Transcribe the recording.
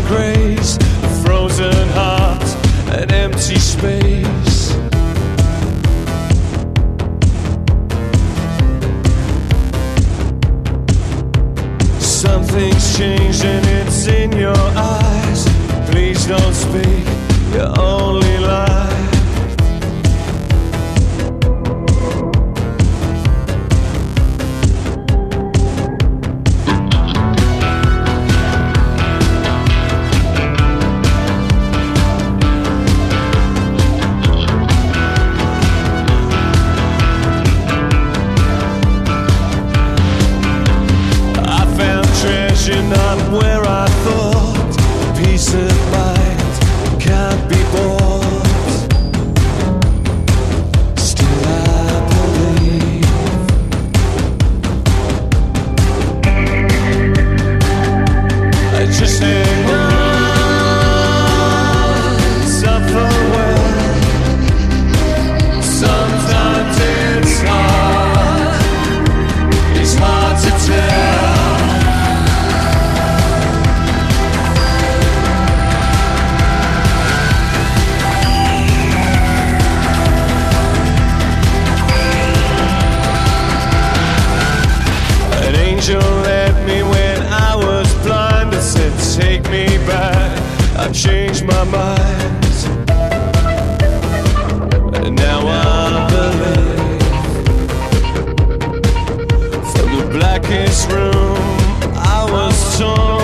grace, a frozen heart, an empty space. Something's changed and it's in your eyes. Please don't speak, you only lie. Not where I thought. Peace of mind can't be bought. Still I believe. I just hang on, suffer well. Sometimes it's hard to tell. Angel led me when I was blind and said, take me back. I changed my mind, and now I believe. From the blackest room I was torn.